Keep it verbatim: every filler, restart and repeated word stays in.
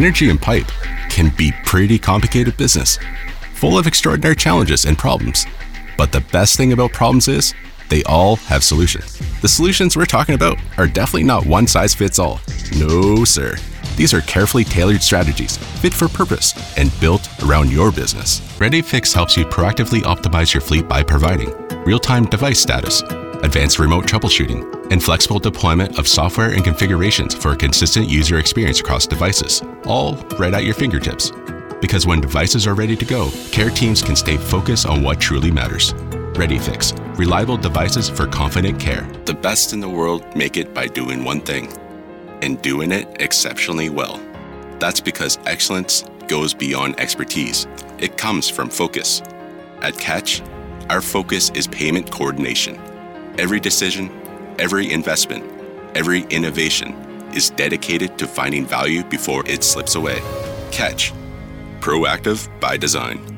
Energy and pipe can be pretty complicated business, full of extraordinary challenges and problems. But the best thing about problems is they all have solutions. The solutions we're talking about are definitely not one size fits all. No, sir. These are carefully tailored strategies, fit for purpose, and built around your business. ReadyFix helps you proactively optimize your fleet by providing real-time device status, advanced remote troubleshooting, and flexible deployment of software and configurations for a consistent user experience across devices, all right at your fingertips. Because when devices are ready to go, care teams can stay focused on what truly matters. ReadyFix, reliable devices for confident care. The best in the world make it by doing one thing, and doing it exceptionally well. That's because excellence goes beyond expertise. It comes from focus. At Catch, our focus is payment coordination. Every decision, every investment, every innovation is dedicated to finding value before it slips away. Catch, proactive by design.